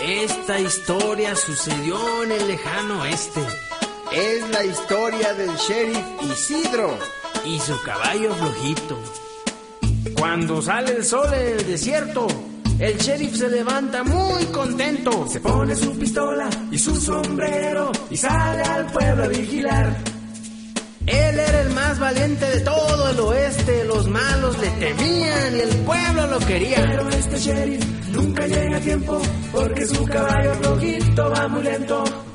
Esta historia sucedió en el lejano oeste. Es la historia del sheriff Isidro y su caballo flojito. Cuando sale el sol en el desierto, el sheriff se levanta muy contento. Se pone su pistola y su sombrero y sale al pueblo a vigilar. Él era el más valiente de todo el oeste. Los malos le temían y el pueblo lo quería. Pero este sheriff nunca llega a tiempo porque su caballo flojito va muy lento.